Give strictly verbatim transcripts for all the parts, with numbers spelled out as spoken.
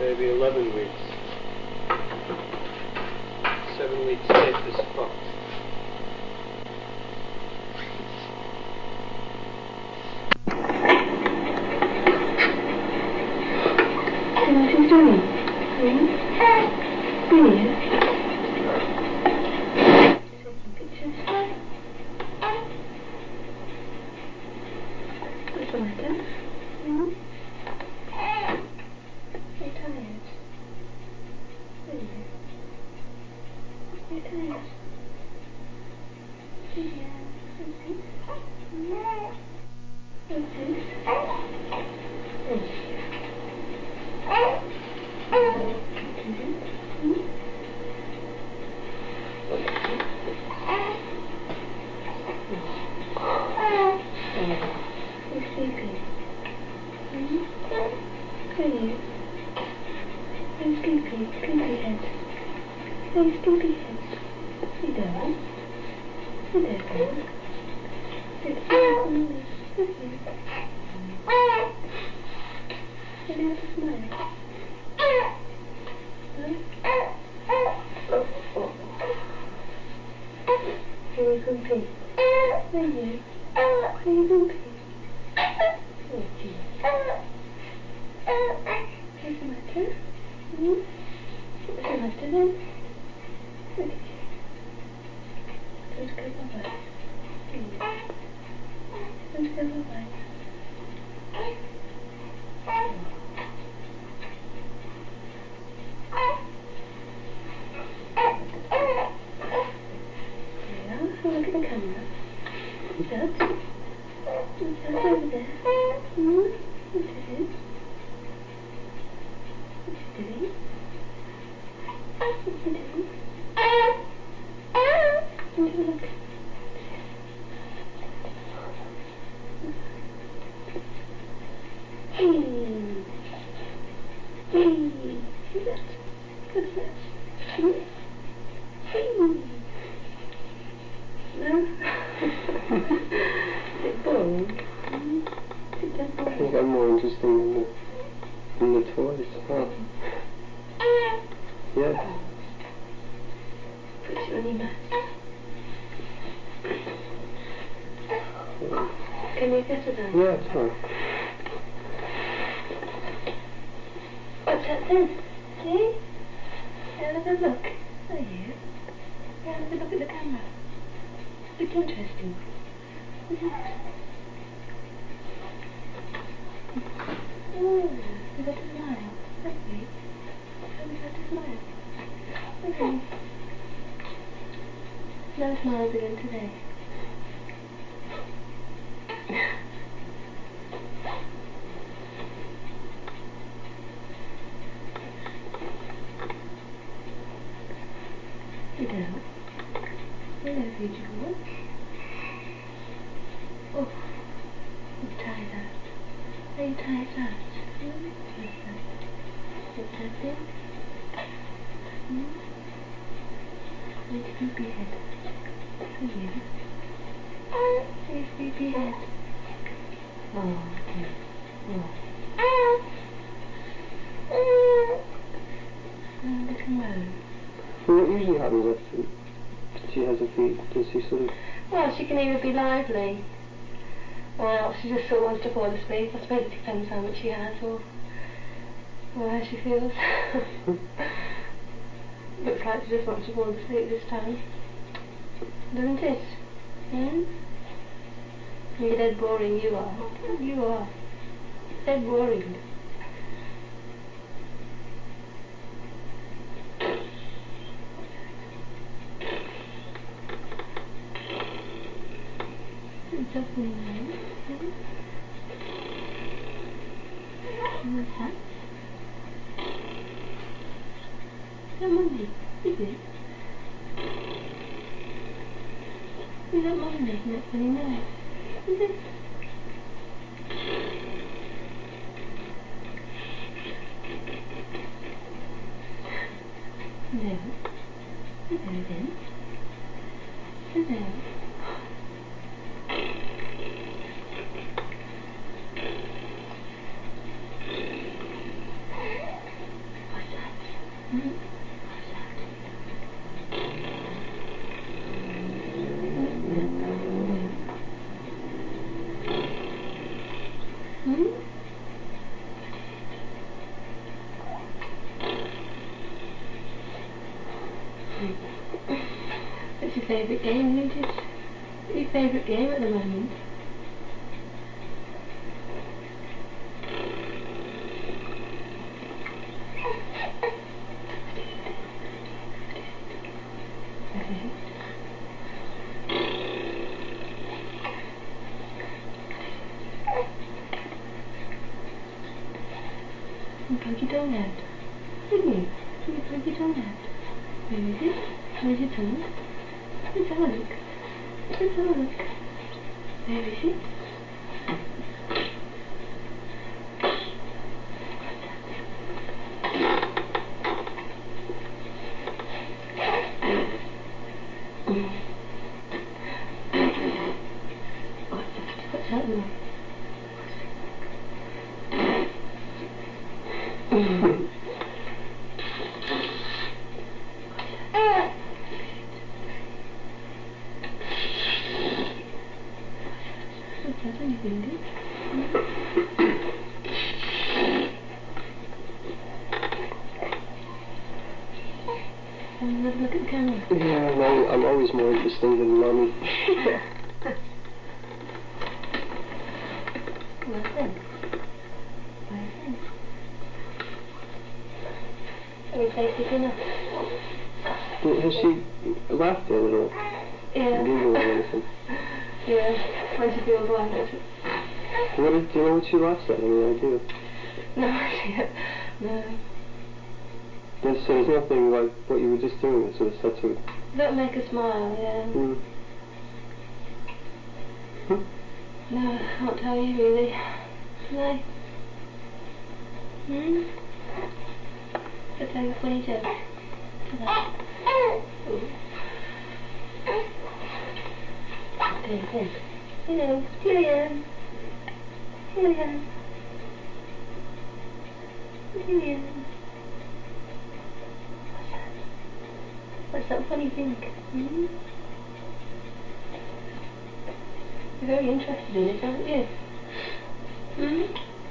baby eleven weeks. Seven weeks safest spot. See what he's doing? Hmm? Brilliant. Taking pictures. What's the matter? Hmm? You're tired. Really? You're tired. Yeah. Okay. Okay. You're sleepy. Hmm? Really? Are you sleepy? Sleepyhead. Are you sleepyhead? You don't. You don't know. It's not mommy. Okay. Have you ever smiled? No? Oh, oh. Are you grumpy? Are you? Are you grumpy? Oh, gee. What's the matter? Hmm? What's the matter then? Okay. Let's go bye-bye. Please. Let's go bye-bye. There you are. Look at the camera. What's that? What's that over there? Hmm? What's it is? What's it doing? What's it doing? Have a look. Hey. Hey. What's that? What's that? Hmm? Hey. No? Is it boring? Hmm? Is it dead boring? I think I'm more interesting in the, in the toys. Oh. Yeah. Put it on your mat. Can you get it on? Yeah, it's fine. What's that then? See? Have a good look. Are you? Have a good look at the camera. It's interesting. Isn't it? Oh, you got to smile. Okay. Have you got to smile? Okay. No smiles again today. You don't. Hello, beautiful. Oh, you're tired out. Are you tired out? Hmm? What's that? What's that thing? Hmm? Are you sleepyhead? Are you? Are you sleepyhead? Oh, okay. Oh. Oh, little moan. Well, what usually happens after she has a feed? Does she sort of... Well, she can either be lively, or else she just sort of wants to fall asleep. I suppose it depends how much she has, or, or how she feels. Looks like she just wants to fall asleep this time. Doesn't it? Hmm? You're dead boring, you are. You are. Dead boring. It's up in there. Hmm? What's that? Is that Mummy? Is it? Is that Mummy making that funny noise? Is it? No. Hello then. Hello. favourite game at the moment. You poke your tongue out, didn't you? You poke your tongue out. Where is it? Where's your tongue? Let's have a look. Let's have a look. Where is it? What's that? What's that look? What's that on your finger? Have a look at the camera. Yeah, I'm always, I'm always more interesting than Mummy. Well then. Well then. Have you tasted dinner? Has she laughed yet at all? Yeah. Giggled or anything? Yeah, when she feels like it. What is, do you know what she laughs at? Any idea? No idea. No. There's, so there's nothing like what you were just doing that sort of sets her... That'll make her smile, yeah. Mm. No, I can't tell you really. Can I? Hmm? I'll tell you a funny joke. Can I? Ooh. Ten, ten. You know, here I am. Here I am. Here I am. What's that funny thing? Hmm? You're very interested in it, aren't you? Hmm?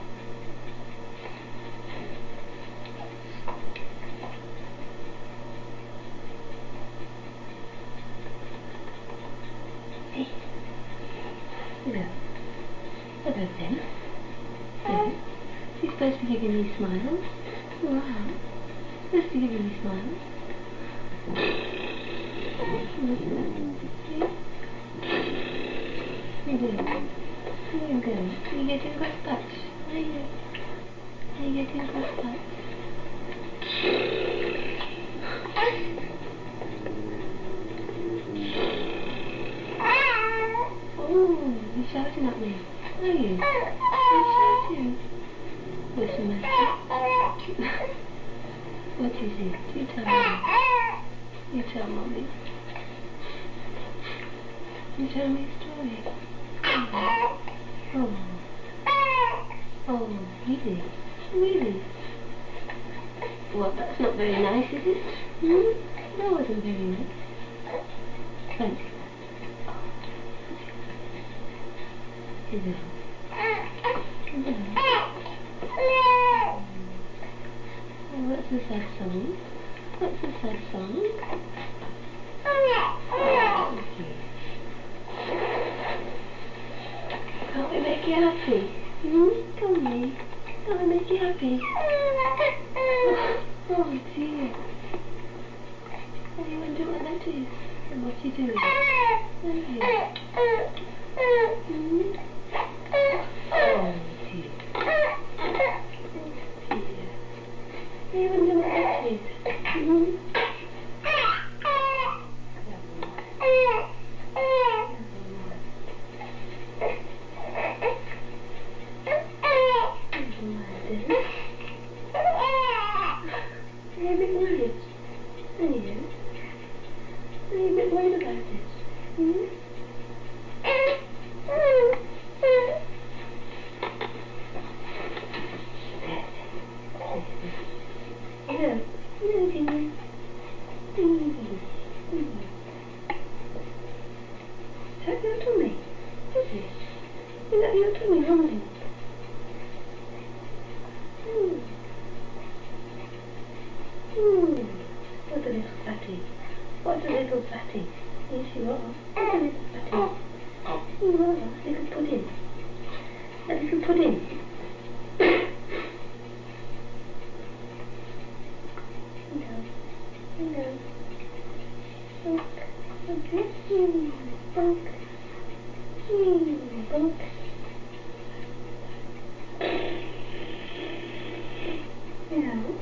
Hey. Hello. Hello, Ben. Hello. You're supposed to be giving me smiles. You are. You're supposed to be giving me smiles. Yeah. You do. There you go. Are you getting grass patch? Are you? Are you getting grass patch? Oh, you're shouting at me. Are you? You're shouting. What's the matter? What is it? You tell me. You tell Mommy. You tell me a story. Oh. Oh. Oh, really? Really? Well, that's not very nice, is it? Hmm? That wasn't very nice. Thank you. Hello. Hello. Oh, that's a sad song. That's a sad song. Oh, dear. Can't we make you happy? Hmm? Can we? Can we make you happy? Oh, dear. Oh, you wonder what that is? And what you doing? Are you? Hmm? Oh, dear. Oh, dear. You wonder what that is? Hmm? Never mind then. Are you a bit worried? Are you? Are you a bit worried about it? Hmm? No. No, Jimmy. Mm. Mm. Is that your tummy? Is it? Is that your tummy rumbling? Mm. Mm. What a little fatty. What a little fatty. Yes, you are. What a little fatty. Oh, little pudding. A little pudding. Hello. Hello. Look. Look. Look. Look. Hello.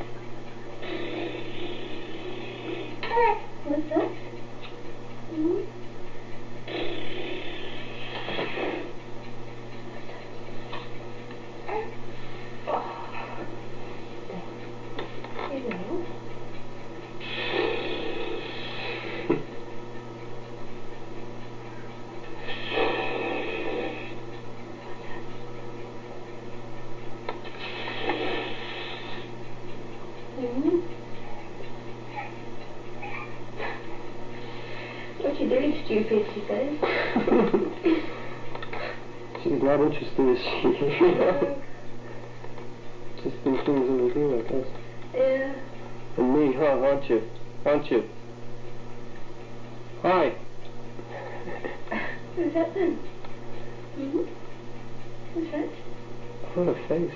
What's that? Hmm? Hello. Hmm? What you doing, stupid, she says. She's not interested, is she? No. Just in things over here, I guess. Yeah. And me, huh, aren't you? Aren't you? Hi. Who's that then? Hmm? Who's that? What a face.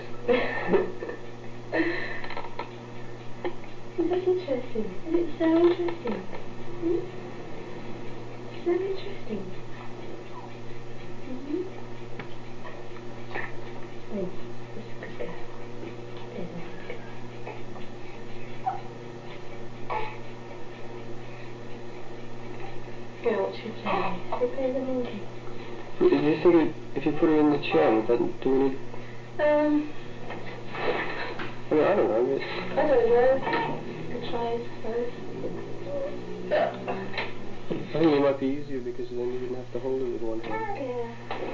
Is that interesting? Is it so interesting? Hmm? So interesting. Mm-hmm. Oh, that's a good girl. There's a good girl. Yeah, what should we play? Should we play the monkey? Do you think it, if you put her in the chair, would that do any... Um, I mean, I don't know. I mean, I don't know. Could try, I suppose. I think it might be easier because then you wouldn't have to hold it with one hand. Yeah.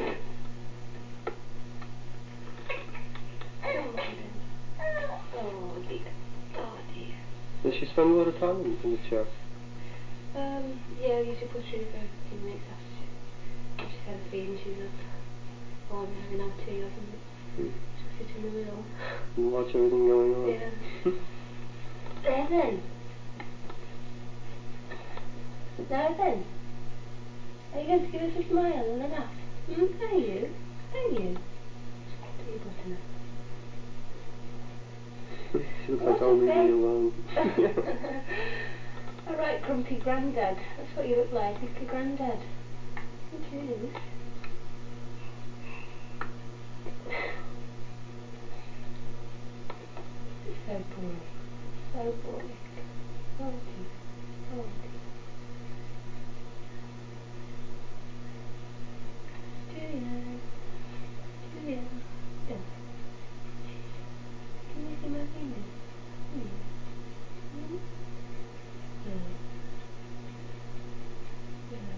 Oh, oh dear. Oh dear. Does she spend a lot of time in, in the chair? Um, yeah, we usually push her in about fifteen minutes after she, if she's had a feed and she's up. Or I'm having our tea or something. Hmm. She'll sit in the middle. And watch everything going on. Yeah. There then. Now then. Are you going to give us a smile and a laugh? Hmm? Are you? Are you? Do you button up? She looks like I'll leave me alone. A right grumpy granddad. That's what you look like, like a granddad. It is. It's so boring. So boring. Oh dear. Oh dear. Julia. Julia. Don't. Can you see my fingers? Hmm. Hmm? No. No.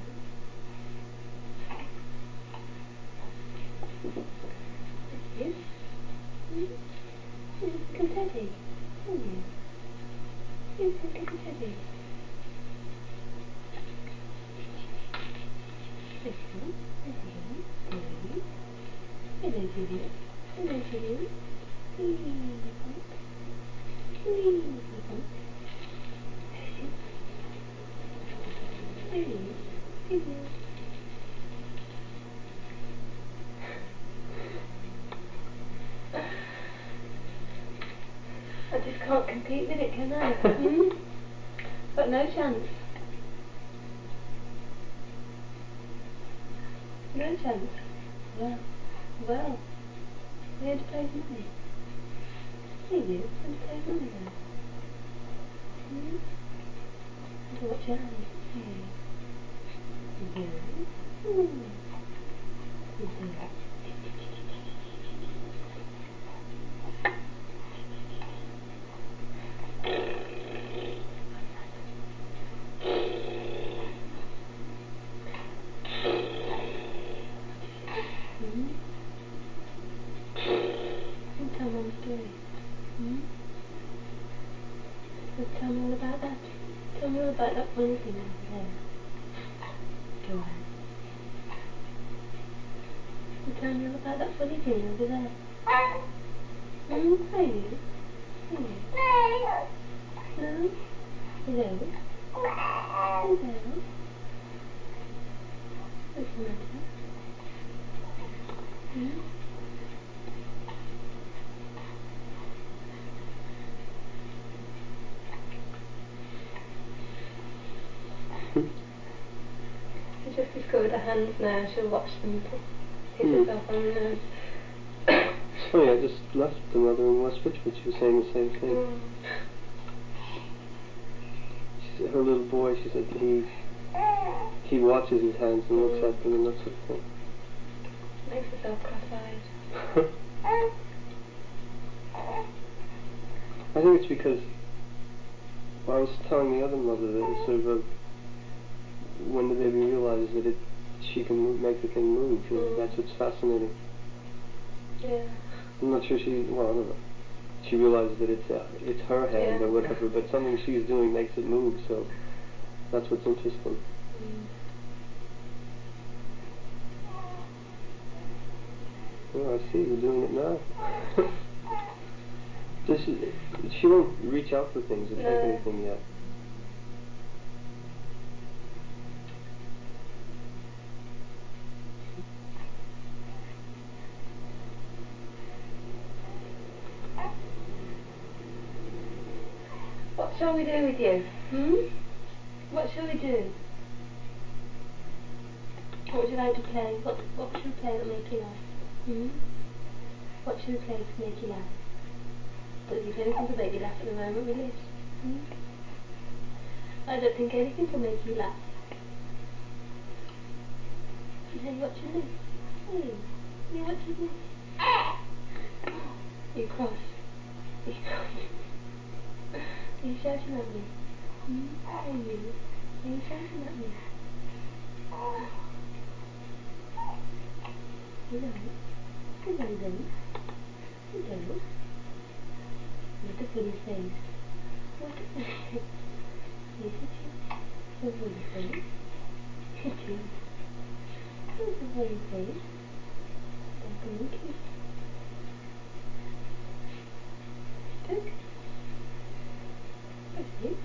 Yes. Hmm? You're like a teddy. Aren't you? You're like a teddy. This one. There you go. Good. Hello, Julia. Hello, Julia. Wee. Wee. There he is. Julia. I just can't compete with it, can I? Hmm? Got no chance. No chance. Well, well. You're going to play with Mummy? Are you going to play with Mummy then? Hmm? You can watch your hands. Yeah. Yeah. Hmm. You do. Hmm? You tell Mum a story. Hmm? So tell me all about that. Tell me all about that funny thing over there. Go on. You tell me all about that funny thing over there. Hmm? Are you? Are you? No? Hello? Hello? What's the matter? hands now. She'll watch them put, hit Hmm. herself on the nose. It's funny, I just left the mother in West Richmond. She was saying the same thing. Mm. She said her little boy, she said he he watches his hands and looks Mm. at them and that sort of thing. Makes herself cross-eyed. I think it's because I was telling the other mother that it's sort of a, when the baby realizes that it she can move, make the thing move, you know, Mm. that's what's fascinating. Yeah. I'm not sure she, well, I don't know. She realizes that it's uh, it's her hand Yeah. or whatever, but something she's doing makes it move, so that's what's interesting. Mm. Oh, I see, you're doing it now. This is, she won't reach out for things or No. take anything yet. What shall we do with you? Hmm? What shall we do? What would you like to play? What What should we play that'll make you laugh? Hmm? What should we play to make you laugh? Don't think anything will make you laugh at the moment, will it? Hmm? I don't think anything will make you laugh. Hey, watching this? Hey, you watching this? You cross. You cross. Are you shouting at me? Hmm? Are you? Are you shouting at me? Hello? Hello, hello. Hello? What a funny face. What a funny face. Yes, it is. So funny face. It is. That's a funny face. Like a monkey. Look. That's it.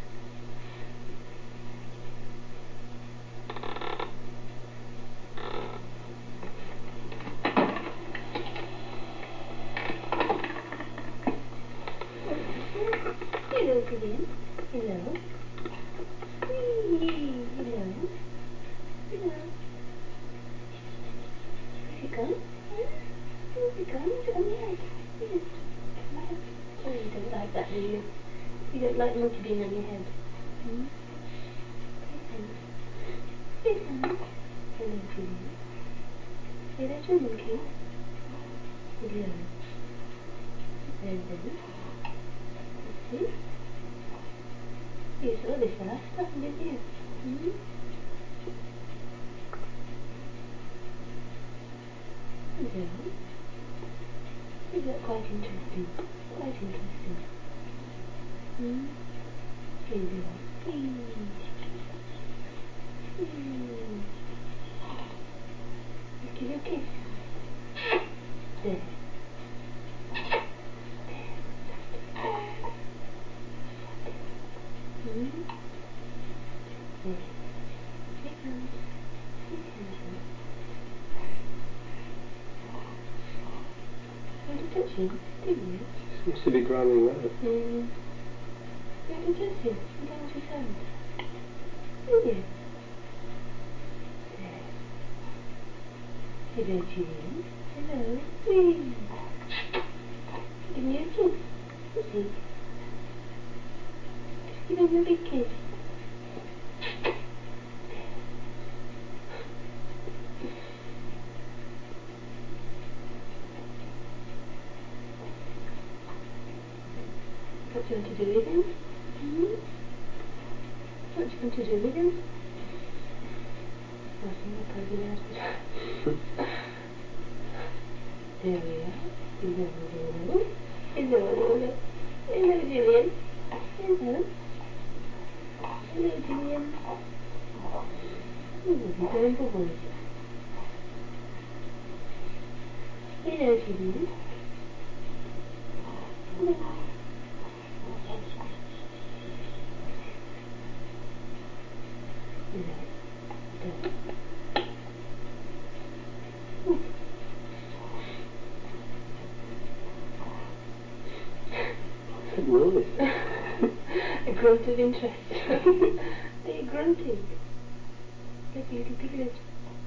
Hello, Julian. Hello. Whee! Hello. Hello. Where's it gone? Where's it gone? Is it on your head? Is it? Oh, you don't like that, do you? You don't like monkey being on your head. Hmm? Please don't. Please don't. Hello, Julian. Hey, that's your monkey. Hello. Hello. See? You saw this the last time, didn't you? Hmm? Hello. Is that quite interesting? Quite interesting. Hmm? Hello. Hmm. Hmm. Give you a kiss. There. Hmm? There. Here comes. Here comes him. You want to touch him, didn't you? Seems to be growling right. Hmm. You want to touch him and dance his hand? Didn't you? There. Hello, Julian. Hello. Whee! Give me a kiss. See? Give him a big kiss. What do you want to do with him? Hmm? What do you want to do with him? I think I'll probably out of There we are. Hello, hello. Hello, hello. Hello, Julian. Hello. Hello, Julian. Ooh, he's going bubbles. Hello, Julian. Hello. Hello. Hello. Ooh. What's that noise? A grunt of interest. Are you grunting? Like a little piglet.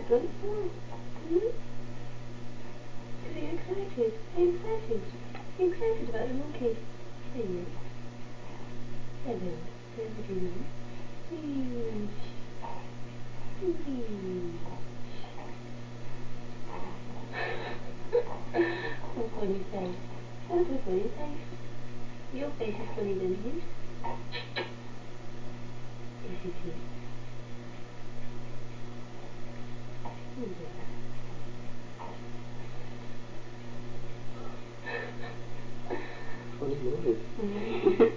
excellent. Hmm? Are you excited? Are you excited? Are you excited about the monkey? Are you? Hello. Hello, dear. Whee. Whee. What a funny face. What a funny face. Your face is funny than his. Yes, it is. Yeah. Funny noise. Mm.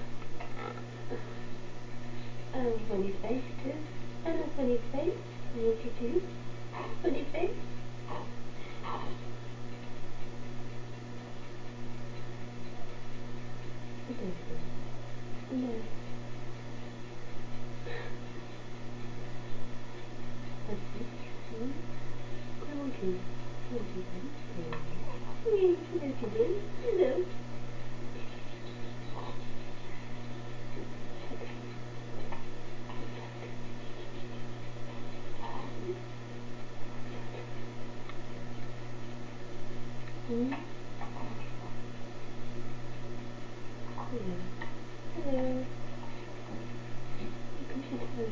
Oh, funny face too. And a funny face. Yes, it is. Funny face. No. No. That's it. Hmm? Come on, kid. Come on, kid. Hey, hello, kid. Hello. Hmm? Hello. Hello. You can sit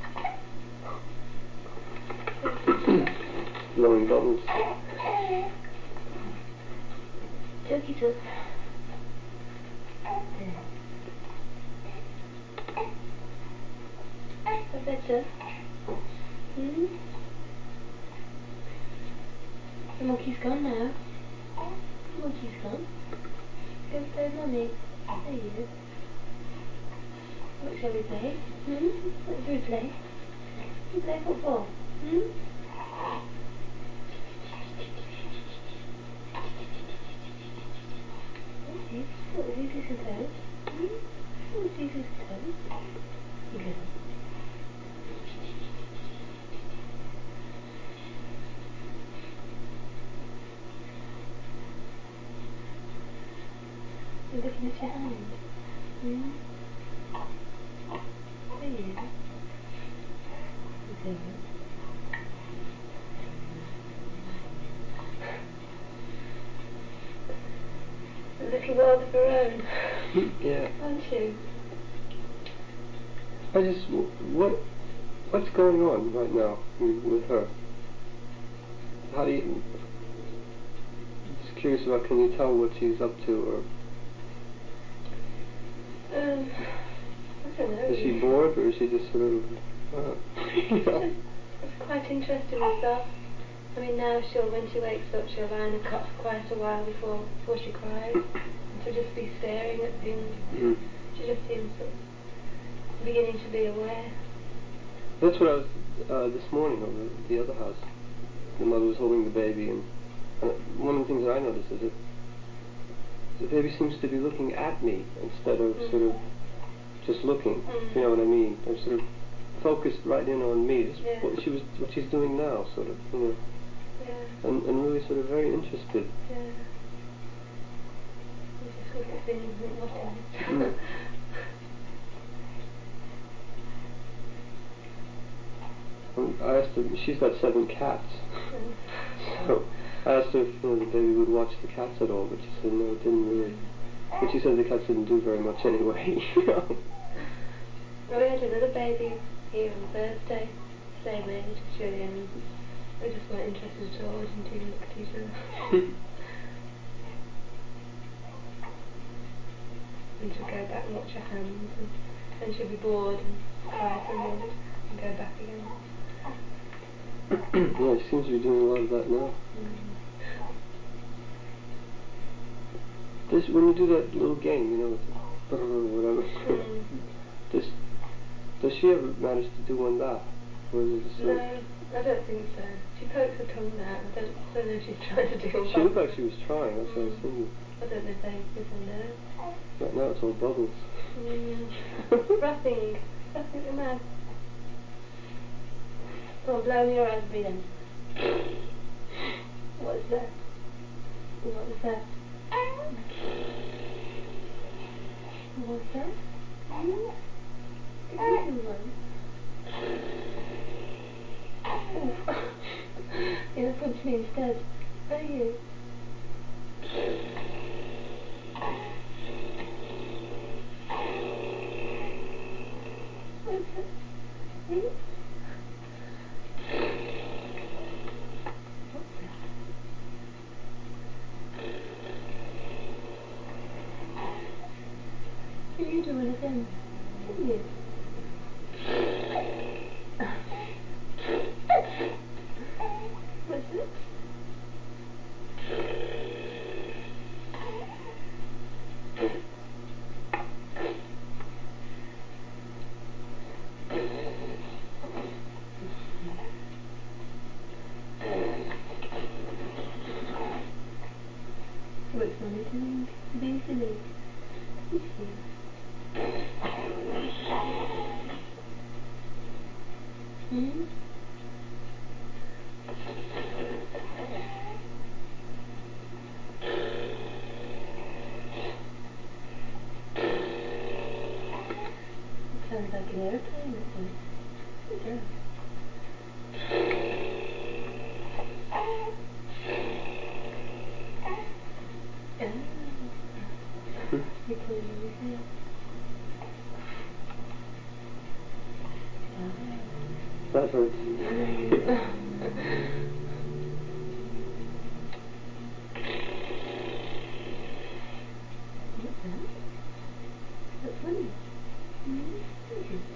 down. Blowing bubbles. Turkey took. There. Is that better? Hmm? The monkey's gone now. The monkey's gone. Go play with Mummy. There he is. What shall we play? Hmm? What shall we play? We play football. Hmm? What's this? What is this and toes? Hmm? What's this and toes? You go. You're looking at your hand. Hmm? There you are. There you are. A little world of her own. Yeah. Aren't you? I just, what, what's going on right now with her? How do you, just curious about, can you tell what she's up to, or Um, I don't know. is she bored, or is she just sort of, uh, you know? She's quite interested in stuff. I mean, now she'll, when she wakes up, she'll lie in a cot for quite a while before before she cries. And she'll just be staring at things. Mm. She just seems sort of beginning to be aware. That's what I was, uh, this morning over at the other house. The mother was holding the baby, and uh, one of the things that I noticed is that the baby seems to be looking at me instead of Mm. sort of just looking, Mm. if you know what I mean. They're sort of focused right in on me. Just Yeah. what she was, what she's doing now, sort of, you know, Yeah. and, and really sort of very interested. Yeah. I just hope it's been watching it. Mm. And I asked her, she's got seven cats, Mm. so I asked her if, you know, the baby would watch the cats at all, but she said no, it didn't really. Mm. But she said the cats didn't do very much anyway, you know. Well, we had another baby here on Thursday, same age as Julian. They just weren't interested at all, didn't even look at each other. And she'd go back and watch her hands, and then she'd be bored and cry for a minute and go back again. Yeah, she seems to be doing a lot of that now. Mm. This, when you do that little game, you know, with the or whatever, Mm. does, does she ever manage to do one that? Or is it just sort of, No, I don't think so. She pokes her tongue out. I don't, don't know if she's trying to do one. she looked like she was trying, that's mm. what I was thinking. I don't know if they, if they know. Right now it's all bubbles. Mm. Frothing. Frothing the mouth. Come on, blow in your eyes and breathe in. What is that? What is that? What's that? Mm? It's a little one. Oof. me instead. Are you? What's it? Hmm? What's that? Can you do anything? Can you? What's it? What's Mommy doing? Busily. Is she? Hmm? It sounds like an airplane, it does. It does. Oh. You're pulling on his hair. Oh. That hurts. What's that? That's funny. Hmm? Is it?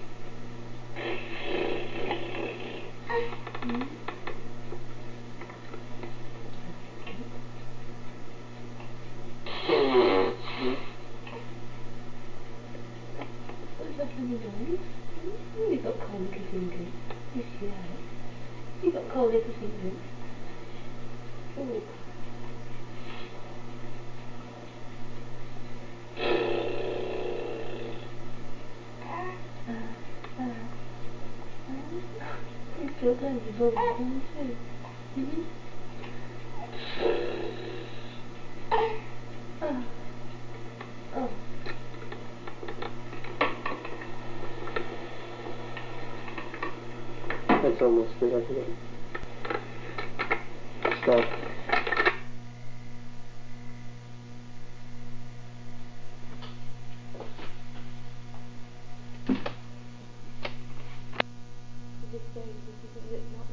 Hmm? What's that funny noise? Hmm? You got cold little fingers. Yes, you have. You got cold little fingers. Oh. Uh, uh, uh. You still playing your bubble down too? Mm-hmm. Oh. Oh. That's almost good, I think. Stop.